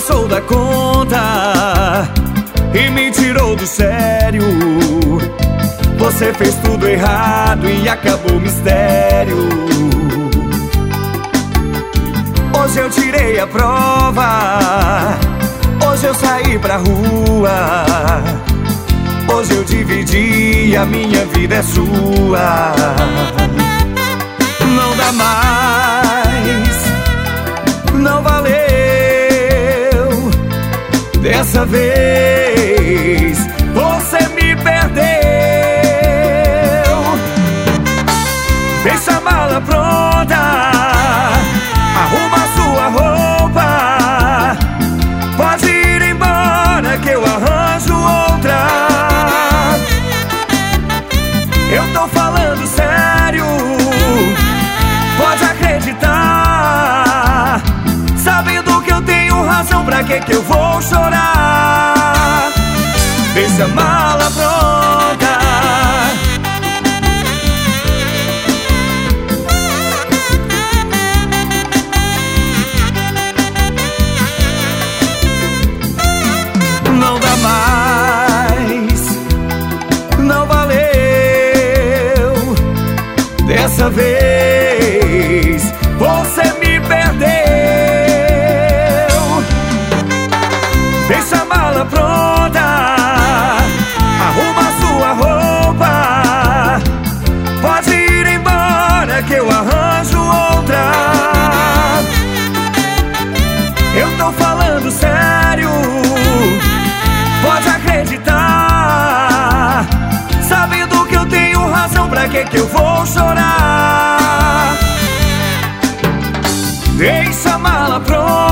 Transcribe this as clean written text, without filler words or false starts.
passou da conta e me tirou do sério. Você fez tudo errado e acabou o mistério. Hoje eu tirei a prova, hoje eu saí pra rua, hoje eu dividi, a minha vida é sua. Não dá mais, não valeu. Dessa vez você me perdeu. Deixa a mala pronta, arruma sua roupa, pode ir embora que eu arranjo outra. Eu tô falando sério, pode acreditar. Sabendo que eu tenho razão, pra que eu vou chorar? Deixa a mala pronta. Não dá mais, não valeu. Dessa vez você me perdeu. Deixa a mala pronta, arruma sua roupa, pode ir embora que eu arranjo outra. Eu tô falando sério, pode acreditar. Sabendo que eu tenho razão, pra que eu vou chorar? Deixa a mala pronta,